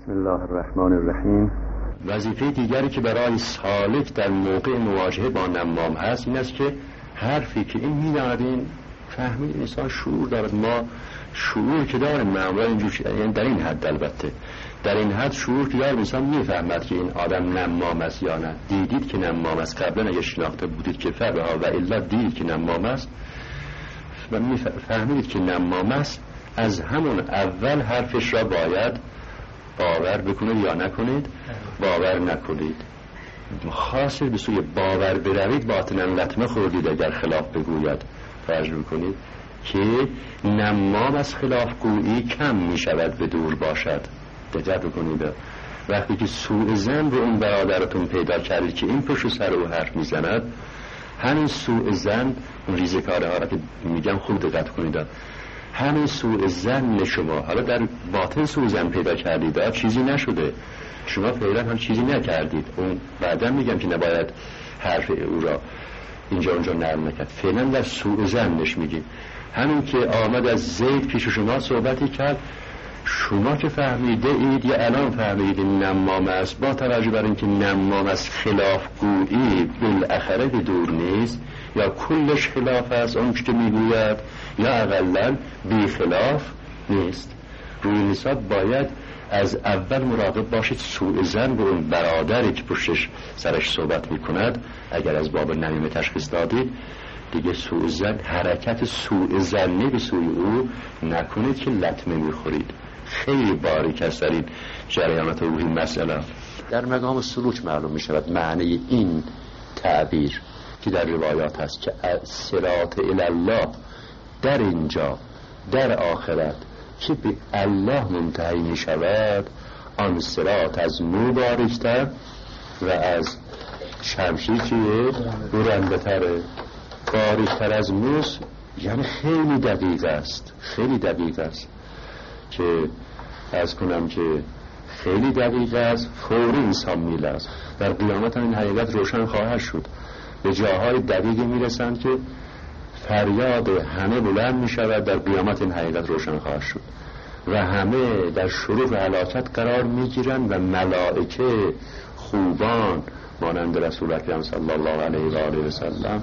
بسم الله الرحمن الرحیم. وظیفه دیگری که برای سالک در موقع مواجهه با نمام هست این است که حرفی که این می‌دارین فهمید انسان شعور دارد. ما شعور که داریم معمولا اینجور، یعنی در این حد، البته در این حد شعور که داریم انسان میفهمد که این آدم نمام است یا نه. دیدید که نمام است، قبلا اگه شناخته بودید که فرها و الا دیدید که نمام است و فهمیدید که نمام است، از همون اول حرفش را باید باور بکنید یا نکنید. باور نکنید. خاصه به سوی باور بروید باطنا لطمه خوردید اگر خلاف بگوید. توجه کنید که نمام از خلاف گویی کم می شود به دور باشد. دقت بکنید وقتی که سوء ظن به اون برادرتون پیدا کردید که این پشت سر او حرف میزند، همین سوء ظن، اون ریزکاره ها را که میگم خوب دقت کنید، همین سوء ظن شما حالا در باطن سوء ظن پیدا کردید، چیزی نشده، شما فعلا هم چیزی نکردید. اون بعدا میگم که نباید حرف او را اینجا اونجا نرم نکرد. فعلا در سوء ظنش میگیم. همین که آمد از زید پیش شما صحبتی کرد، شما که فهمیده اید یا الان فهمیده نمام است، با توجه بر اینکه نمام است خلاف گویی بالاخره به دور نیست، یا کلش خلاف است اون که میگوید یا اقلا بی خلاف نیست. روی نساب باید از اول مراقب باشید سوء ظن به اون برادری که پشتش سرش صحبت میکند اگر از باب نمیمه تشخیص دادید، دیگه سوء ظن، حرکت سوء ظنی به سوی او نکنید که لطمه میخورید. خیلی باریک است در این جریانات روحی مسئله. در مقام سلوک معلوم میشود معنی این تعبیر که در روایات هست که صراط الله در اینجا در آخرت که به الله منتهی می شود، آن صراط از مو باریکتر و از شمشیر که برنده تره. باریکتر از موس یعنی خیلی دقیق است، خیلی دقیق است، که از کنم که خیلی دقیق است، فوری انسان میلرزد. در قیامت هم این حقیقت روشن خواهد شد. به جاهای دقیقی میرسند که فریاد همه بلند می شود. در قیامت این حقیقت روشن خواهد شد و همه در شروع هلاکت قرار می گیرند و ملائکه خوبان مانند رسول اکرم صلی الله علیه و آله و سلم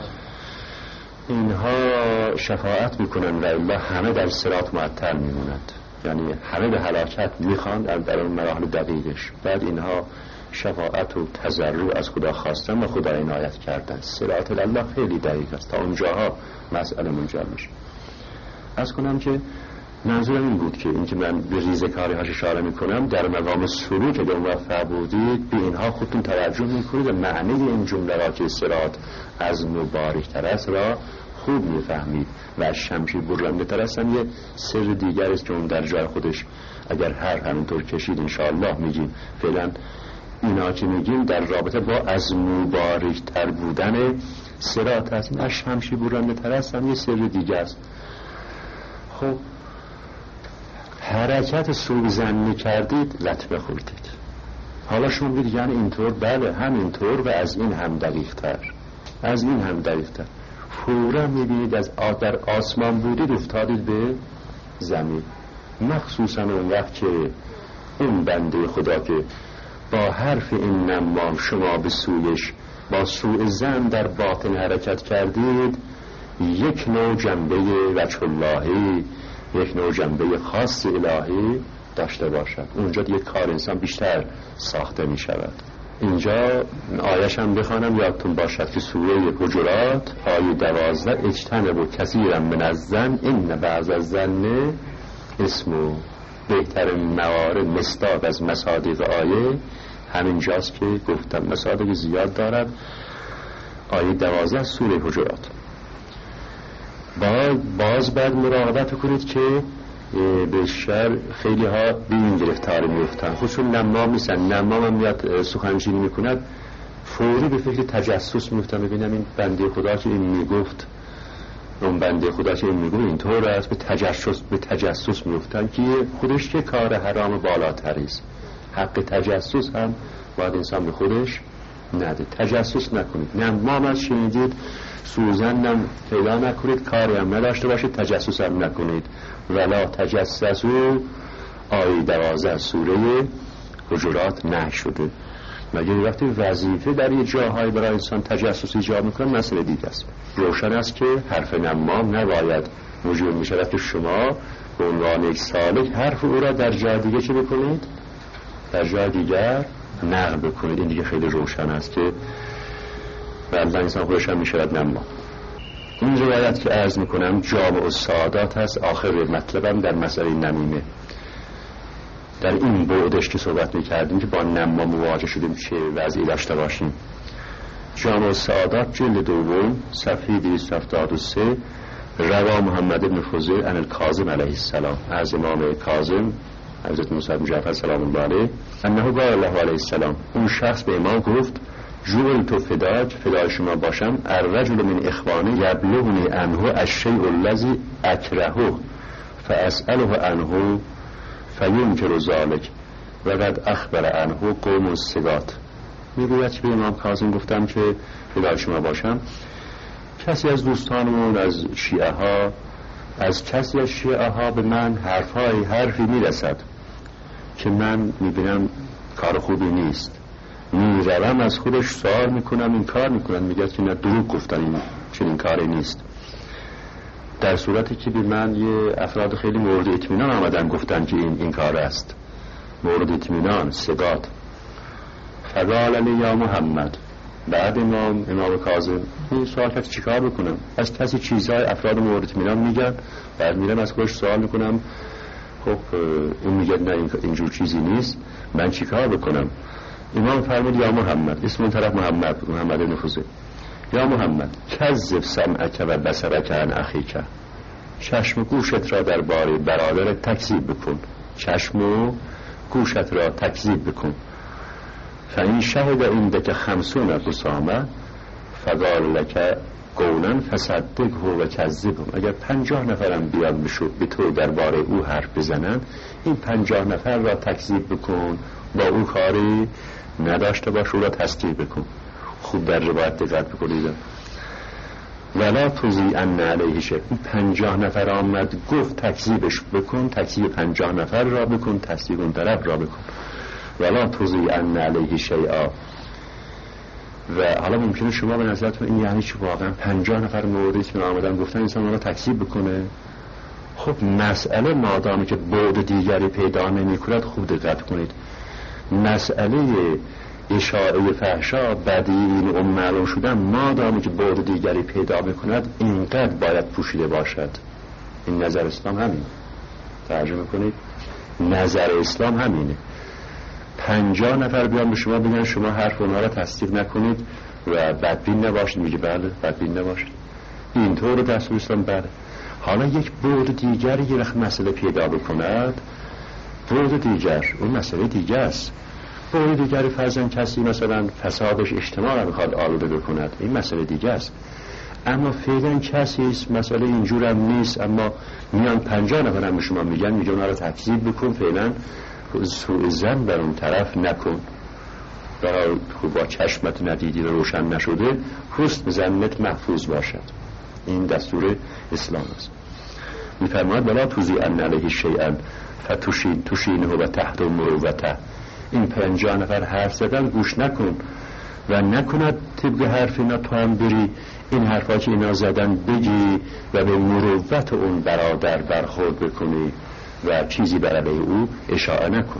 اینها شفاعت می کنند و الله همه در صراط معطل می مونند، یعنی همه به هلاکت می خوانند در اون مراحل دقیقش. بعد اینها شفاعت و تضرع از خدا خواستن و خدا عنایت کردن. صراط الله خیلی دقیق است، تا اونجاها مسئله منجر میشه. از کنم که منظورم این بود که اینکه من به ریزکاری هاش اشاره میکنم در مقام سلوک به موفق بودید به اینها خودتون توجه میکنید و معنی این جمله را که صراط از مبارک تر است را خوب میفهمید و از شمشیر برنده تر است. یه سر دیگر است که اون در جای خودش اگر هر همینطور کشید انشاءالله میگیم. فعلا اینا که میگیم در رابطه با از مبارک تر بودن صراط است، این از شمشیر برنده تر است هم یه سر دیگه است. خب حرکت سوء ظن کردید لطمه خوردید. حالا شما بگید یعنی اینطور؟ بله همینطور و از این هم دقیق تر، از این هم دقیق تر. فورا میبینید از در آسمان بودید افتادید به زمین. مخصوصا اون وقت که اون بنده خدا که با حرف این نمام شما به سویش با سوء ظن در باطن حرکت کردید، یک نوع جنبه وجه اللهی، یک نوع جنبه خاص الهی داشته باشد. اونجا یک کار انسان بیشتر ساخته می شود. اینجا آیش هم بخوانم یادتون باشد که سوره حجرات آیه 12 اجتنبوا کثیرا من الظن ان بعض الظن اسمو. بهترین موارد مصداق از مصادیق آیه همینجاست که گفتم، مصادیق زیاد دارد. آیه 12 سوره حجرات. باز بعد مراقبت کنید که به شر خیلی ها به این گرفتار میفتن، خودشون نمام نیستن. نمام هم میاد سخنچینی میکند فوری به فکر تجسس میفتن، ببینم این بنده خدا که این میگفت، اون بنده خدا که این میگفت اینطور است، به تجسس میفتن که خودش که کار حرام بالاتری است. حق تجسس هم باید انسان به خودش نده. تجسس نکنید. نمام از شنیدید سوزنم پیدا نکنید، کاری هم نداشته باشید، تجسس هم نکنید. ولا تجسسوا آیه 12 سوره حجرات نهی شده. مگه وقتی وظیفه در یه جاهای برای انسان تجسس ایجاد میکنه مسئله دیگه است. روشن است که حرف نمام نباید وجود میشود که شما به عنوان یک سالک حرف او را در جای دیگه چه بکنید؟ در جای دیگر نقل بکنید. این دیگه خیلی روشن است که بعد انسان خودش هم میشود نمام. این روایت که عرض میکنم جامع السعادات هست. آخر مطلبم در مسئله نمیمه، در این بعدش که صحبت میکردیم که با نمام مواجه شدیم چه وضعی داشته باشیم. جامع السعادات جلد دوم صفحه 273 روا محمد بن فضیل عن الکاظم علیه السلام، از امام کاظم حضرت موسی بن جعفر سلام الله علیه انه قال الله علیه السلام، اون شخص به امام گفت جعلت فداک، فدای شما باشم، الرجل من اخوانی یبلغنی عنه الشیء الذی اکرهه فاسأله عنه فینکر ذلک و قد اخبر عنه قوم الثقات. میگوید که به امام کاظم گفتم که فدای شما باشم، کسی از دوستانمون از شیعه ها، از کسی از شیعه ها به من حرفی میرسد که من میبینم کار خوبی نیست، میروم از خودش سوال میکنم این کار میکنن، میگه که نه دروغ گفتن، این چنین کاری نیست. در صورتی که به من یه افراد خیلی مورد اطمینان آمدن گفتن که این کار است، مورد اطمینان ثقات. فقال علی یا محمد، بعد امام کاظم این سوال کرد چیکار بکنم؟ از کسی چیزهای افراد مورد اطمینان میگن، بعد میرم از خودش سوال میکنم خب اون میگه نه اینجور چیزی نیست، من چیکار بکنم؟ امام فرمود یا محمد، اسم اون طرف محمد بن فضیل، یا محمد کذب سمعک و بصرک عن اخیک، چشم و گوشت را درباره برادرت تکذیب بکن، چشم و گوشت را تکذیب بکن. فاین شهد عندک 50 بسامه فقال لک قولا فصدقه و کذبهم، اگر 50 نفرم بیان به تو درباره او حرف بزنن، این 50 نفر را تکذیب بکن، با او کاری نداشته باش، او را تصدیق بکن. خوب در روایت دقت بکنید. ولا تضیعن علیه شیء، 50 نفر آمد گفت تکذیبش بکن، تکذیب 50 نفر را بکن، تصدیق اون طرف را بکن. ولا تضیعن علیه شیئا. و حالا ممکنه شما به نظرتون این یعنی چی واقعا 50 نفر موردی که آمدن گفتن انسان را تکذیب بکنه؟ خب مسئله مادامی که بعد دیگری پیدا نمی‌کند خوب دقت کنید. مسئله اشاعه فحشا بدی این معلوم شدن مادامی که بعد دیگری پیدا می‌کند اینقدر باید پوشیده باشد. این نظر اسلام همینه. ترجمه کنید نظر اسلام همینه. 50 نفر بیان به شما بگن شما حرف اونها را تصدیق نکنید و بدبین نباشید، میگه بله بدبین نباشید، اینطور دستور اسلام بله. حالا یک بعد دیگر یه وقت مسئله پیدا بکند، بعد دیگر اون مسئله دیگه است. بعد دیگر فرضاً کسی مثلا فسادش اجتماع را میخواد آلوده بکند، این مسئله دیگه است. اما فعلا کسی است مسئله اینجور هم نیست، اما میان 50 نفر هم به شما میگن اونها را تکذیب بکن، فعلا سوء ظن بر اون طرف نکن، برای با چشمت ندیدی و روشن نشده حسن ظنت محفوظ باشد. این دستور اسلام است. میفرماید ولا تضیعن علیه شیئا فتشینه و تحت مروته، این 50 نفر حرف زدن گوش نکن و نکند طبق حرف اینا تو هم بری این حرفا که اینا زدن بگی و به مروت اون برادر برخورد بکنی و چیزی بر علیه او اشاعه نکن.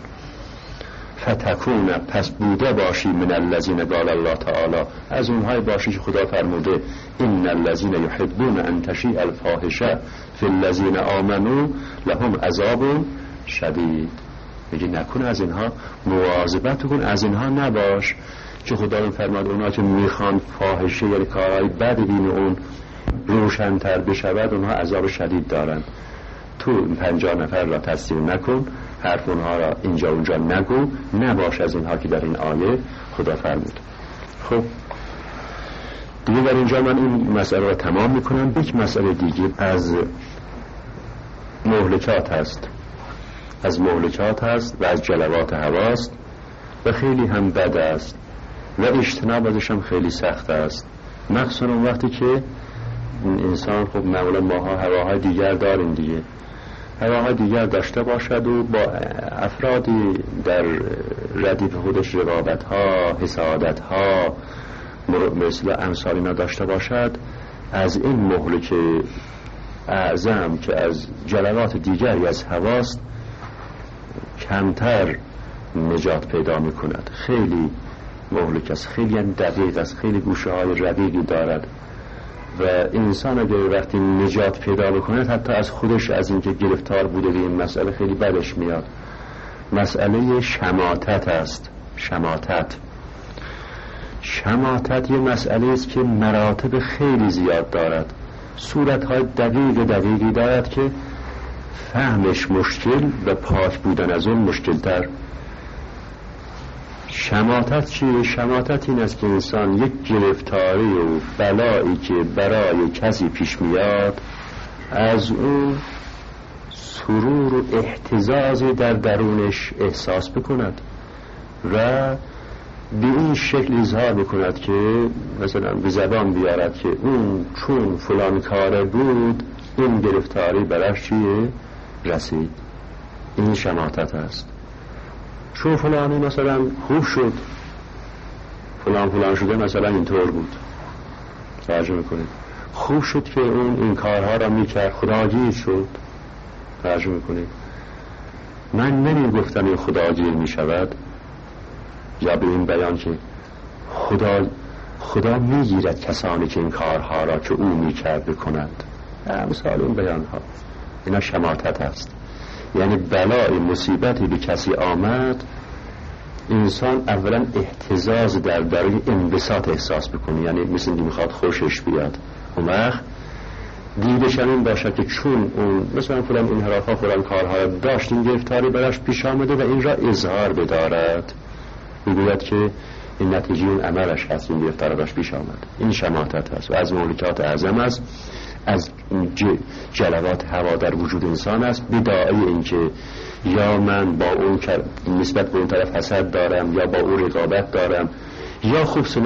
فتکون، پس بوده باشی من الذین قال الله تعالی، از اونهای باشی که خدا فرموده ان الذین یحبون ان تشیع الفاحشه فی الذین آمنوا لهم عذاب شدید. میگه نکن از اینها، مواظبت کن از اینها نباش که خدا فرمود اونها که میخوان فاحشه یا کارهای بد بین اون روشن‌تر بشود اونها عذاب شدید دارن. تو 50 نفر را تصدیق نکن، حرف اونها را اینجا اونجا نگو، نباش از اینها که در این آیه خدا فرمود. خب دیگه در اینجا من این مسئله را تمام میکنم. یک مسئله دیگه از مهلکات هست، از مهلکات هست و از جلوات هواست و خیلی هم بد است و اجتناب ازش هم خیلی سخت است، مخصوصا اون وقتی که انسان خب معمولا ماها هواهای دیگر داریم دیگه، هواهای دیگر داشته باشد و با افرادی در ردیف خودش رقابت ها، حسادت ها، مثل امثال اینا داشته باشد، از این مهلک اعظم که از جلوات دیگری از هواست کمتر نجات پیدا می کند. خیلی مهلک است، خیلی دقیق است، خیلی گوشه های رقیقی دارد و انسان اگر وقتی نجات پیدا بکنه حتی از خودش، از اینکه گرفتار بوده به این مسئله، خیلی بدش میاد. مسئله شماتت است. شماتت یه مسئله است که مراتب خیلی زیاد دارد، صورتهای دقیقی دارد که فهمش مشکل و پاک بودن از اون مشکل‌تر. شماتت چیه؟ شماتت این است که انسان یک گرفتاری و بلایی که برای کسی پیش میاد از اون سرور و احتزاز در درونش احساس بکند و به این شکل اظهار بکند که مثلا به زبان بیارد که اون چون فلان کاره بود این گرفتاری براش چیه؟ رسید. این شماتت است. چون فلانی مثلا خوب شد، فلان شده مثلا اینطور بود، ترجمه کنید خوب شد که اون این کارها را میکرد، خداگیر شد. ترجمه کنید من نمیگفتم این خداگیر میشود، یا به این بیان که خدا میگیرد کسانی که این کارها را که او میکرد بکنند. مثال این بیان ها اینا شماتت است. یعنی بلای مصیبتی به کسی آمد، انسان اولا احتزاز در درون انبساط احساس بکنه، یعنی مثل اینکه میخواد خوشش بیاد. اون وقت دیدش این باشد که چون اون مثلا فلان انحراف ها فلان کارها را داشت، این گرفتاری براش پیش آمده و این را اظهار بدارد، میگوید که این نتیجه اون عملش هست، این گرفتار براش پیش آمد. این شماتت هست و از مهلکات اعظم است، از جلوات هوا در وجود انسان است. بداعی این که یا من با اون نسبت به اون طرف حسد دارم، یا با اون رقابت دارم، یا خبث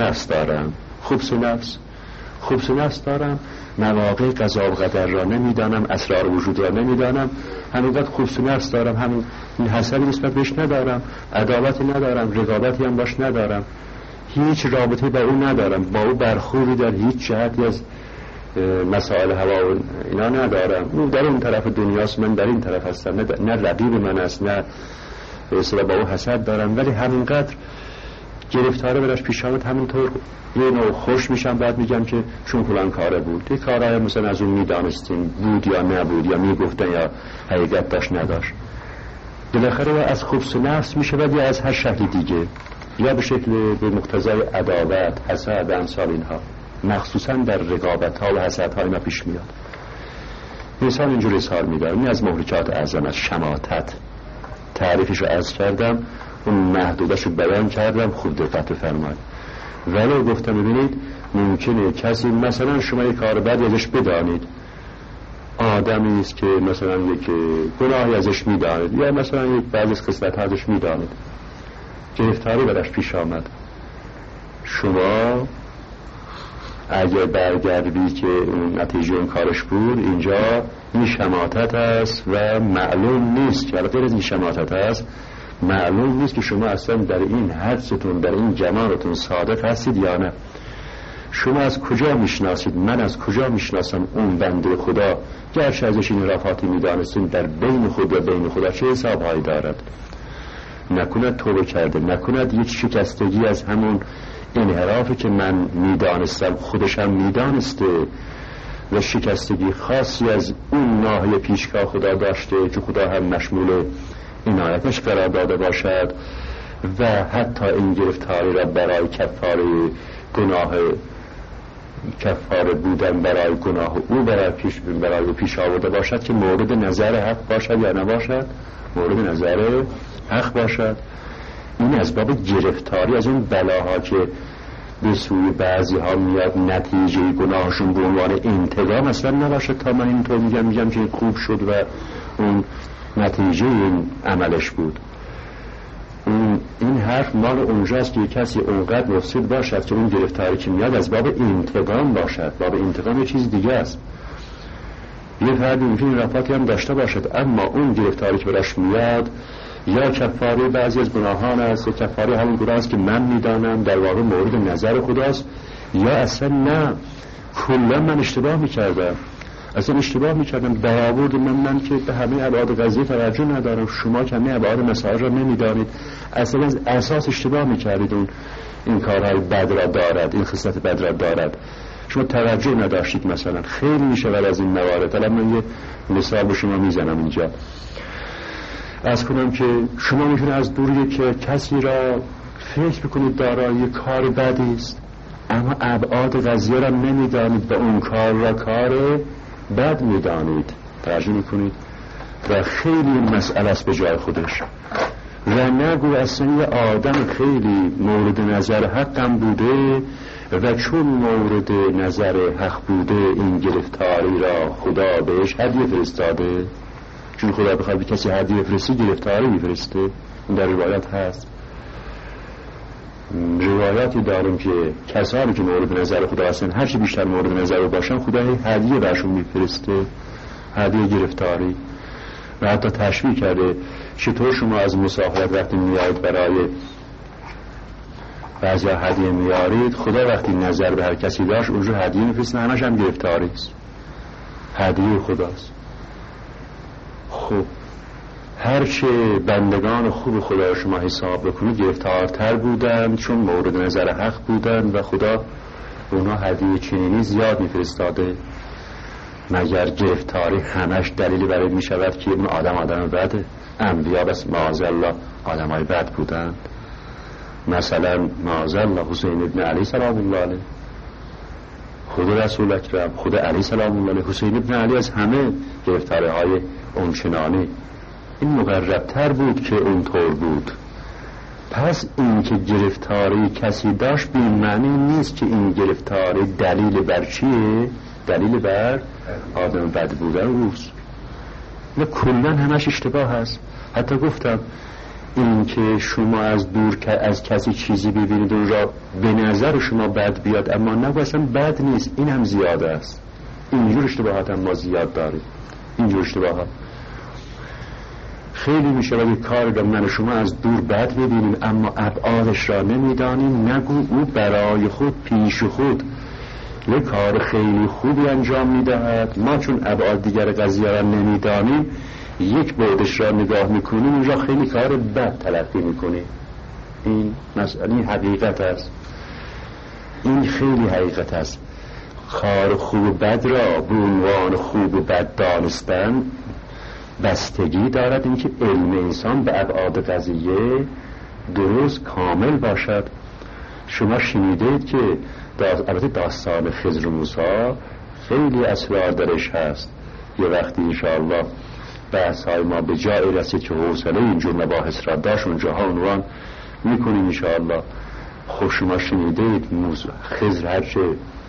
نفس دارم، مواقع قضا و قدر را نمیدانم، اسرار وجود را نمیدانم، همینقدر خبث نفس دارم، همین حسدی نسبت بهش ندارم، عداوتی ندارم، رقابتی هم باش ندارم، هیچ رابطه با اون ندارم، با اون برخوردی در هیچ جهتی از مسائل هوا و اینا ندارم. اون در اون طرف دنیاست، من در این طرف هستم، نه رقیب من است، نه اصلا با اون حسد دارم، ولی همینقدر گرفتاره براش پیش آمد، همینطور یه نوع خوش میشم، بعد میگم که چون فلان کاره بود، یه کارهای مثلا از اون میدانستیم بود یا نبود، یا میگفتن یا حقیقت داشت نداشت. بالاخره یا از خبث نفس میشود یا از هر شکل دیگه، یا به شکل به مقتضای عداوت، حسد، امثال اینها، مخصوصا در رقابت ها و حسد ها اینا پیش میاد. انسان اینجور اظهار میداره. این از مهلکات اعظم است. شماتت تعریفش رو عرض کردم، اون محدودش رو بیان کردم، خوب دقت بفرمایید. ولی گفتم ببینید ممکنه کسی مثلا شما یک کار بدی ازش بدانید، آدمی است که مثلا یک گناهی ازش میدانید، یا مثلا یک بعضی از خصلت‌ها ازش میدانید، گرفتاری براش پیش آمد، شما اگر برگردی که اون نتیجه اون کارش بود، اینجا این شماتت است و معلوم نیست که غیر از این شماتت است، معلوم نیست که شما اصلا در این حدستون، در این جمالتون صادق هستید یا نه. شما از کجا میشناسید؟ من از کجا میشناسم اون بنده خدا گرچه ازش این رفاتی میدانستیم در بین خود و بین خدا چه حسابهایی دارد؟ نکند توبه کرده، نکند یک شکستگی از همون انحرافی که من میدانستم خودشم میدانسته و شکستگی خاصی از اون ناحیه پیشگاه خدا داشته که خدا هم مشمول عنایتش قرار داده باشد و حتی این گرفتاری را برای کفاره گناه، کفاره بودن برای گناه او برای پیش آورده باشد که مورد نظر حق باشد یا نباشد، مورد نظر حق باشد. این اسباب گرفتاری از اون بلاها که به سوی بعضی ها میاد نتیجه گناهشون به عنوان انتقام اصلا نباشد تا من اینطور میگم که خوب شد و اون نتیجه این عملش بود. این حرف مال اونجاست که کسی اونقدر مفسد باشد که اون گرفتاری که میاد از باب انتقام باشد. باب انتقام یه چیز دیگه است. یه فردی ممکنه رفاتی هم داشته باشد، اما اون گرفتاری که براش میاد یا کفاره بعضی از گناهان است یا کفاره همون گناه است که من میدانم در واقع مورد نظر خداست، یا اصلا نه کلا من اشتباه میکردم، اصلا اشتباه میکردم، برآورد من که به همه ابعاد قضیه توجه ندارم، شما که همه ابعاد مسائل را نمیدانید، اصلا از اساس اشتباه میکردید، اون این کارهای بد را دارد، این خصلت بد را دارد، شما توجه نداشتید. مثلا خیلی میشود از این موارد. الان من یه مثال به شما میزنم اینجا، از کنم که شما میتونه از دوری که کسی را فکر بکنید دارای کار بدی است، اما ابعاد قضیه را نمیدانید و اون کار را کار بد میدانید، توجه میکنید، و خیلی مسئله است به جای خودش. و نگو اصلا یه آدم خیلی مورد نظر حقم بوده و چون مورد نظر حق بوده این گرفتاری را خدا بهش هدیه فرستاده، چون خدا بخواد به کسی هدیه فرستی گرفتاری میفرسته. این در روایت هست، روایاتی داریم که کسانی که مورد نظر خدا هستن هرچی بیشتر مورد نظر باشن خدا هدیه برشون میفرسته، هدیه گرفتاری. و حتی تشبیه کرده چطور شما از مسافرت وقتی میایید برای بعضی هدیه میارید، خدا وقتی نظر به هر کسی داشت اونجا هدیه میفرسته، همش هم گرفتاری است، هدیه خداست. خب هرچه بندگان خوب خدا شما حساب بکنید گرفتارتر بودن چون مورد نظر حق بودن و خدا اونا هدیه چنینی زیاد میفرستاده. مگر گرفتاری همش دلیلی برای میشود که اون آدم بده؟ انبیا بس معاذالله آدمای بد بودن. مثلا معاذالله حسین ابن علی سلام الله علیه، خود رسول اکرم، خود علی سلام الله علیه، حسین ابن علی از همه گرفتاری های اونچنانی این مقربتر بود که اونطور بود. پس این که گرفتاری کسی داشت به این معنی نیست که این گرفتاری دلیل بر چیه؟ دلیل بر آدم بد بودن روست. نه کلن همش اشتباه هست. حتی گفتم این که شما از دور که از کسی چیزی ببینید اون را به نظر شما بد بیاد اما نه اصلا بد نیست، این هم زیاده است. اینجور اشتباهات هم ما زیاد داریم. اینجور اشتباهات خیلی میشه ولی کار را من و شما از دور بد ببینیم اما ابعادش را نمیدانیم. نگو او برای خود پیش خود یک کار خیلی خوبی انجام میدهد، ما چون ابعاد دیگر قضیه را نمیدانیم یک بعدش را نگاه میکنیم اونجا خیلی کار بد تلقی میکنیم. این مسئله حقیقت است، این خیلی حقیقت است. کار خوب و بد را به عنوان خوب و بد دانستن بستگی دارد اینکه علم انسان به ابعاد قضیه درست کامل باشد. شما شنیدید که البته داستان خضر و موسی خیلی اسرار درش هست. یه وقتی انشاءالله بحث‌های ما به جای رسید که حوصله اینجور مباحث را داشت اونجاها عنوان میکنیم انشاءالله. خب شما شنیدید خضر هرچه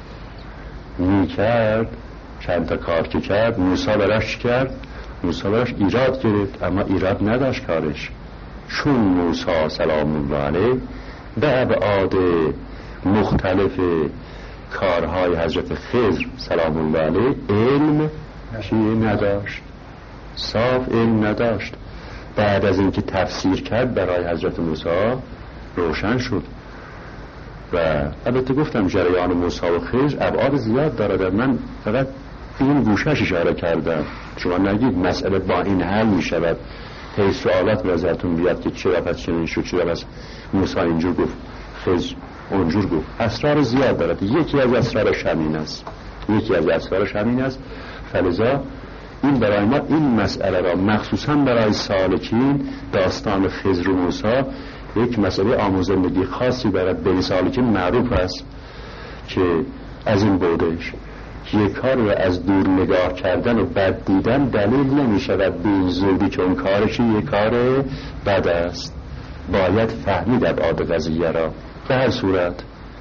میکرد چند تا کار که کرد موسی براش کرد، موسی براش ایراد گرفت اما ایراد نداشت کارش، چون موسی سلام الله علیه به ابعاد مختلف کارهای حضرت خضر سلام الله علیه علم چیه نداشت، صاف علم نداشت. بعد از اینکه تفسیر کرد برای حضرت موسی روشن شد. و البته گفتم جریان موسی و خضر ابعاد زیاد دارد، من فقط این گوشش اشاره کردم. شما نگید مسئله با این حل می شود، هی سوالات به نظرتون بیاد که چرا پس چنین شد، چرا پس موسی اینجور گفت خضر اونجور گفت. اسرار زیاد دارد. یکی از اسرارش همین است، یکی از اسرارش همین است. فلذا این برای ما این مسئله را مخصوصا برای سالکین داستان خضر و موسی یک مسئله آموزندگی خاصی دارد. به سالکین معروف است که از این بودش یک کار را از دور نگاه کردن و بد دیدن دلیل نمی شود به زودی که اون کارش یک کار بد است. باید فهمید ابعاد قضیه را. به هر صورت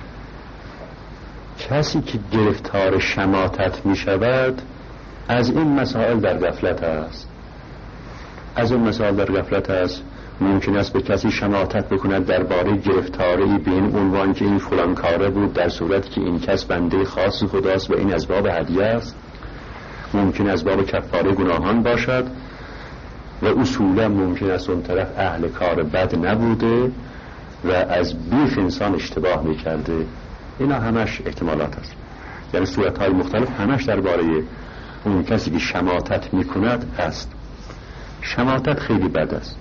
کسی که گرفتار شماتت می شود از این مسائل در غفلت است، از این مسائل در غفلت است. ممکن است به کسی شماتت بکند درباره گرفتاری به این عنوان که این فلان کاره بود، در صورت که این کس بنده خاص خداست و این از باب هدیه است. ممکن از باب کفاره گناهان باشد و اصولا ممکن است اون طرف اهل کار بد نبوده و از بیخ انسان اشتباه میکرده. اینا همش احتمالات است، یعنی صورتهای مختلف همش درباره اون کسی که شماتت میکند هست. شماتت خیلی بد است.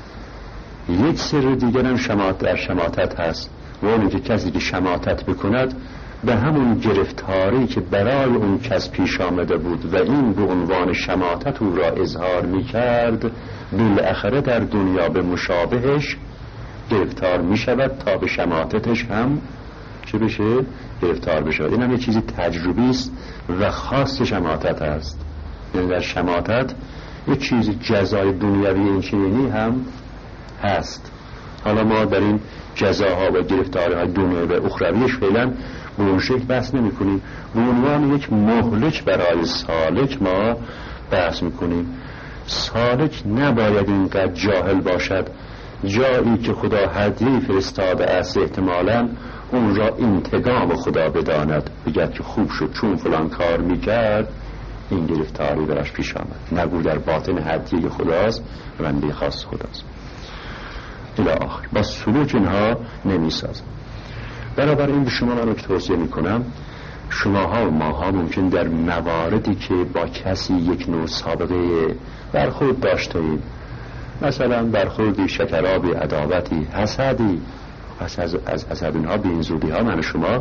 یک سر دیگر هم شماتت هست و اون که کسی که شماتت بکند به همون گرفتاری که برای اون کس پیش آمده بود و این به عنوان شماتت او را اظهار میکرد، بالاخره در دنیا به مشابهش گرفتار میشود تا به شماتتش هم چه بشه؟ گرفتار بشه. این هم یه چیزی تجربی است و خاص شماتت است. یعنی در شماتت یه چیز جزای دنیوی اینچنینی هم هست. حالا ما در این جزاها و گرفتارهای دنیوی و اخرویش فعلا به اون شکل بحث نمی کنیم. به عنوان یک مهلک برای سالک ما بحث می کنیم. سالک نباید اینقدر جاهل باشد جایی که خدا هدیه فرستاده است احتمالاً اون را انتقام خدا بداند، بگد که خوب شد چون فلان کار میکرد این گرفتاری براش پیش آمد. نگو در باطن هدیه خداست و بنده خاص خداست. الی آخر با سلوک اینها نمیسازم. برابر این به شما من توصیه میکنم، شماها و ماها ممکن در مواردی که با کسی یک نوع سابقه برخورد داشته اید، مثلا برخوردی شکرابی، عداوتی، حسدی، از حسد اینها به این زودی ها من و شما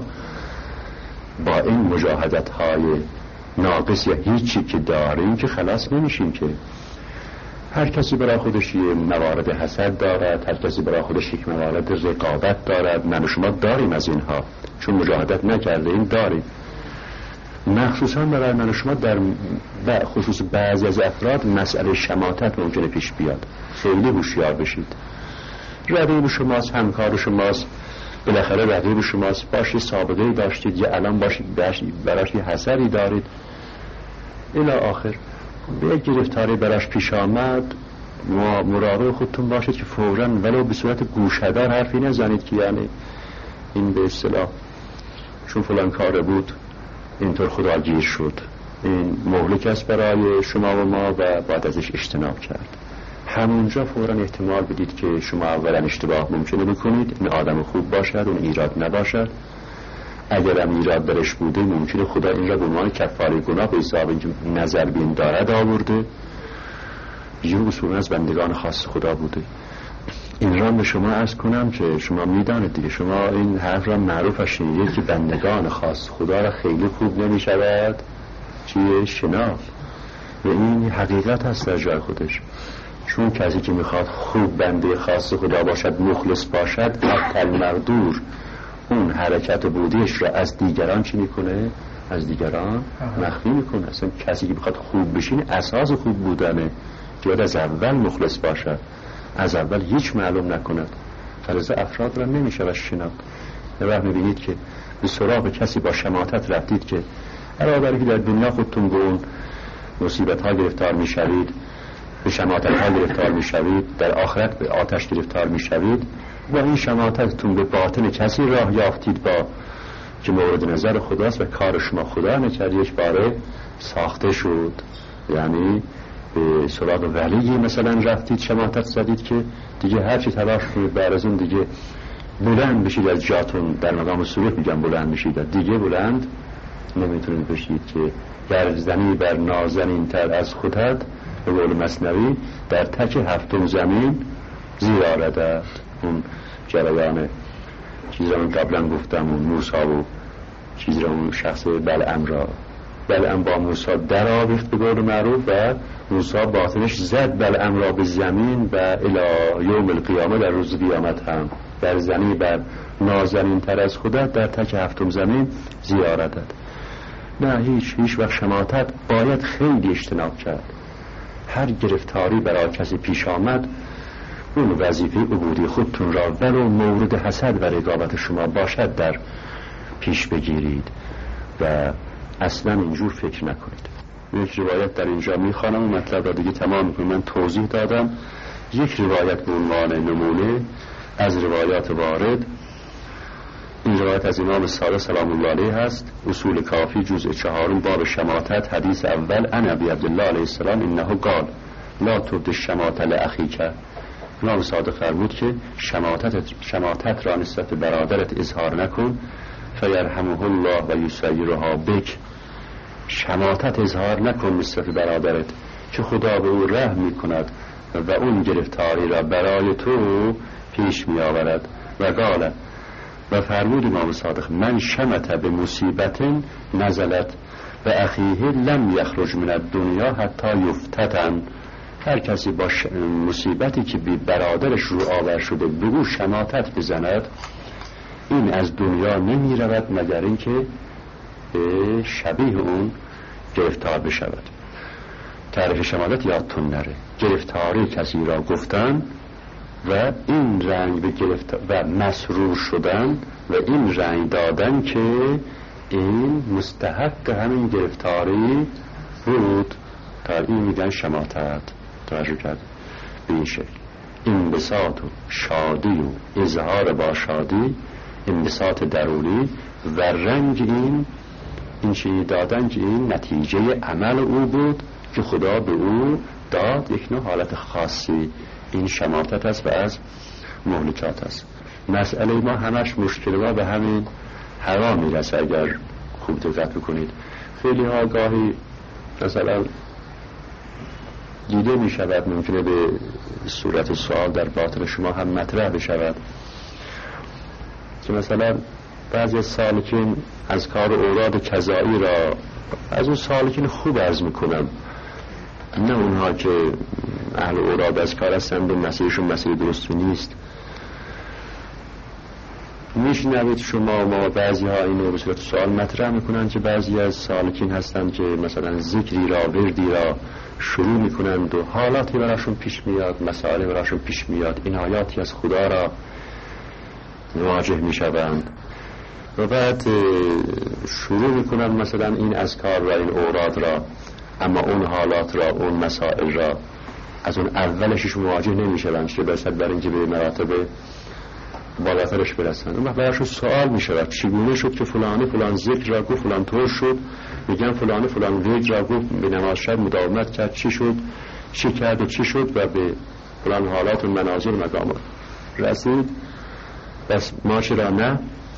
با این مجاهدت های ناقص یا هیچی که داریم که خلاص نمیشیم. که هر کسی برای خودش یه موارد حسد دارد، هر کسی برای خودش یک موارد رقابت دارد. من و شما داریم از اینها، چون مجاهدت نکرده این داریم. مخصوصا برای من و شما در خصوص بعضی از افراد مسئله شماتت ممکنه پیش بیاد. خیلی هوشیار بشید. رقیب شماست، همکار شماست، بالاخره رقیب شماست، باشی سابقه داشتید یا الان باشید براش یه حسدی دارید الی آخر، به یک گرفتاری براش پیش آمد، مراقب خودتون باشید که فوراً ولو به صورت گوشه‌دار حرفی نزنید که یعنی این به اصطلاح چون فلان کار بود اینطور خدا گیر شد. این مهلک است برای شما و ما و باید ازش اجتناب کرد. همونجا فوراً احتمال بدید که شما اولا اشتباه ممکنه بکنید، این آدم خوب باشد، اون ایراد نباشد. اگرم ایراد درش بوده ممکنه خدا این را به عنوان کفاره گناه به حساب اینکه نظر بین دارد آورده، یه اصولا از بندگان خاص خدا بوده. این را به شما عرض کنم که شما میدانید دیگه، شما این حرف را معروف شنیدید که بندگان خاص خدا را خیلی خوب نمیشود چیه شناخت و این حقیقت هست در جای خودش. چون کسی که میخواد خوب بنده خاص خدا باشد، مخلص باشد، حتی المقدور اون حرکت بودیش را از دیگران چی میکنه؟ از دیگران مخفی میکنه. اصلا کسی که بخواد خوب بشین اساس خوب بودنه که باید از اول مخلص باشد، از اول هیچ معلوم نکند. فلذا افراد را نمیشه و شناخت. یه وقت میبینید که به سراغ کسی با شماتت رفتید که علاوه که در دنیا خودتون به اون مصیبت ها گرفتار میشوید، به شماتت ها گرفتار میشوید، در آخرت به آتش گرفتار میشوید، با این شماتتون به باطن کسی راه یافتید با که مورد نظر خداست و کار شما خدا نکرد، یک باره ساخته شد. یعنی به سراغ ولی مثلا رفتید شماتت زدید که دیگه هر چی تلاش کنید بعد از اون دیگه بلند بشید از جاتون، در مقام سلوک میگم بلند بشید، دیگه بلند نمیتونید بشید که گرزنی بر نازنین تر از خودت به قول مثنوی در تک هفتم زمین زیر آردد. اون جریان چیز را من قبلا گفتم، اون موسی و چیز را اون شخص بلعم با موسی در آویخت به قول معروف و موسی باطنش زد بلعم را به زمین و الی یوم القیامه در روز قیامت هم در زنی بر نازنین تر از خودت در تک هفتم زمین زیارت داد. نه هیچ وقت شماتت باید خیلی اجتناب کرد. هر گرفتاری برای کسی پیش آمد اون وظیفه عبودی خودتون را ولو مورد حسد و رقابت شما باشد در پیش بگیرید و اصلا اینجور فکر نکنید. یک روایت در اینجا میخوانم و مطلب را دیگه تمام میکنم. من توضیح دادم. یک روایت به عنوان نمونه از روایات وارد این روایت از امام صادق سلام الله علیه هست، اصول کافی جزء 4 باب شماتت، حدیث اول عن ابی عبدالله علیه السلام انه قال لا تبد الشماتة لاخیک. امام صادق فرمود که شماتت را نسبت به برادرت اظهار نکن، فیرحمه الله و یسیرها بک. شماتت اظهار نکن نسبت به برادرت که خدا به او رحم میکند و اون گرفتاری را برای تو پیش می آورد. و قال، و فرمود امام صادق من شمت به مصیبت نزلت و اخیه لم یخرج من الدنیا حتی یفتتن. هر کسی با مصیبتی که بی برادرش رو آور شده به او شماتت بزند، این از دنیا نمی رود مگر اینکه به شبیه اون گرفتار بشود. تعریف شماتت یادتون نره، گرفتاری کسی را گفتن و این رنگ به گرفتار و مسرور شدن و این رنگ دادن که این مستحق همین گرفتاری بود، تا این میگن شماتت. توجه کرد به این شکل انبساط و شادی و اظهار با شادی، انبساط درونی و رنگ این چیزی دادن که این نتیجه عمل او بود که خدا به او داد، یک نوع حالت خاصی. این شماتت است و از مهلکات است. مسئله ما همش مشکل ما به همین هوا میرسه. اگر خوب دقت بکنید خیلی ها گاهی مثلا دیده می شود، ممکنه به صورت سوال در باطن شما هم مطرح بشود که مثلا بعضی سالکین از کار اوراد کذایی را از اون سالکین خوب عرض میکنم، نه اونها که اهل اوراد از کار هستن به مسیحشون مسیح درستی نیست. میشنوید شما ما بعضی ها اینو به صورت سوال مطرح میکنن که بعضی از سالکین هستن که مثلا ذکری را وردی را شروع میکنند و حالاتی براشون پیش میاد، مسائلی براشون پیش میاد، این آیاتی از خدا را مواجه میشوند و بعد شروع میکنند مثلا این اذکار را، این اوراد را، اما اون حالات را، اون مسائل را از اون اولشش مواجه نمیشوند که برسد بر اینکه به مراتب بالاترش برسند. اون وقت براشون سوال میشود چگونه شد که فلان ذکر را گفت، فلان طور شد، میگن فلان ورد را گفت، به نماز شب مداومت کرد، چی شد، چی کرد و چی شد و به فلان حالات و مناظر مقامات رسید. بس ما چرا نه؟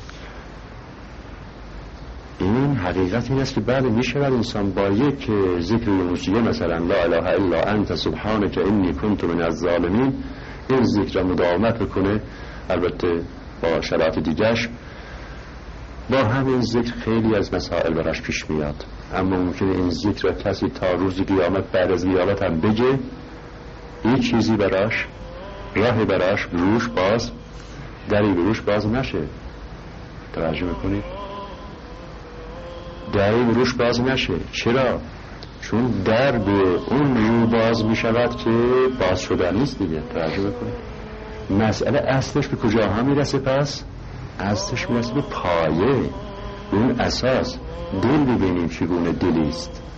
این حقیقت این است که بعد میشود انسان با یک ذکر روزیه مثلا لا اله الا انت سبحانک انی کنت من الظالمین، این ذکر را مداومت بکنه، البته با شرایط دیگرش، با همین ذکر خیلی از مسائل براش پیش میاد. اما ممکنه این ذکر را کسی تا روز قیامت، بعد از قیامت هم بگه، این چیزی براش، راهی براش روش باز، دری بروش باز نشه. توجه میکنید؟ دری بروش باز نشه. چرا؟ چون در به اون رو باز میشود که باز شده نیست دیگه. توجه میکنید؟ مسئله اصلش به کجا ها میرسه؟ پس اصلش میرسه به پایه، اون اساس. دل ببینیم چگونه دلیست.